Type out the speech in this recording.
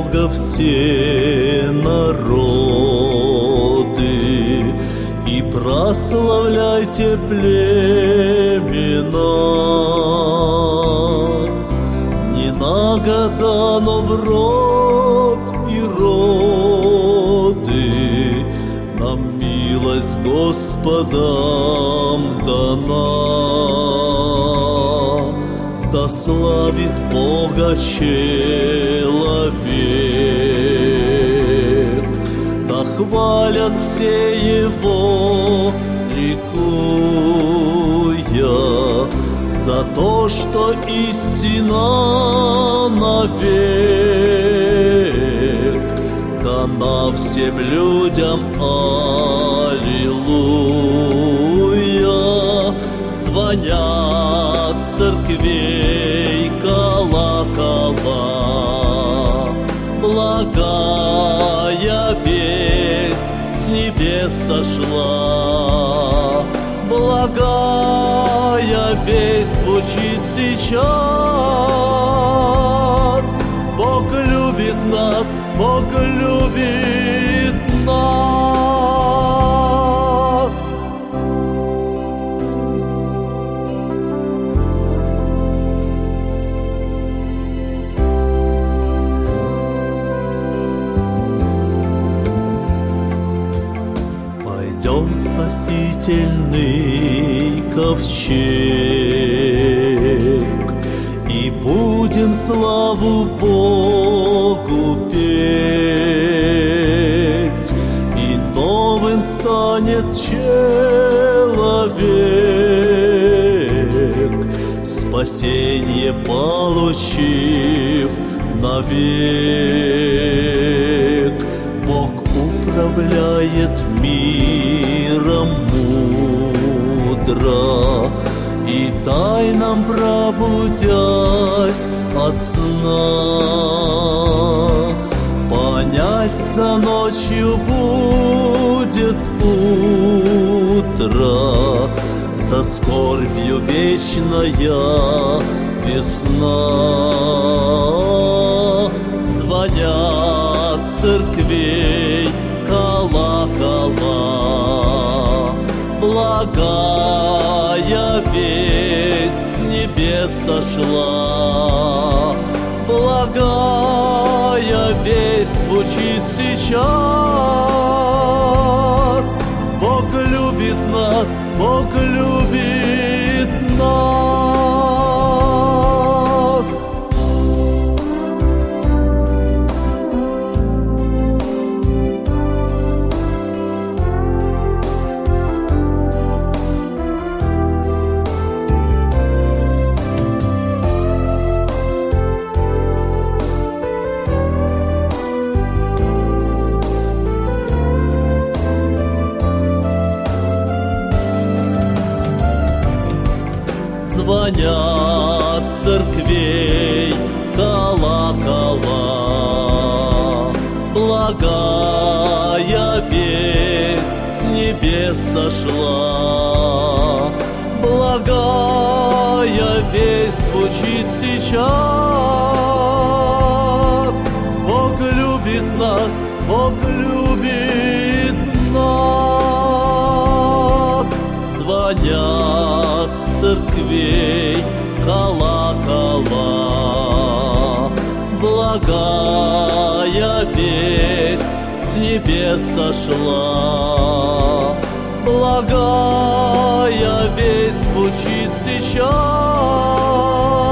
Бога все народы, и прославляйте племена. Не на года, но в род и роды нам милость Господом дана. Да славит Бога человек, да хвалят все Его, ликуя, за то, что истина навек дана всем людям. Аллилуйя! Звонят церквей колокола, благая весть с небес сошла. Благая весть звучит сейчас. Бог любит нас, Бог любит нас. Пойдем в спасительный ковчег и будем славу Богу петь, и новым станет человек, спасение получив навек. Бог управляет миром мудро, и тайнам пробудясь от сна, понять за ночью будет утро, за скорбью вечная весна. Звонят церквей колокола, благая весть с небес сошла. Благая весть звучит сейчас. Бог любит нас, Бог любит нас. Звонят церквей колокола, благая весть с небес сошла. Благая весть звучит сейчас. Бог любит нас, Бог любит нас. Звонят церквей колокола, благая весть с небес сошла. Благая весть звучит сейчас.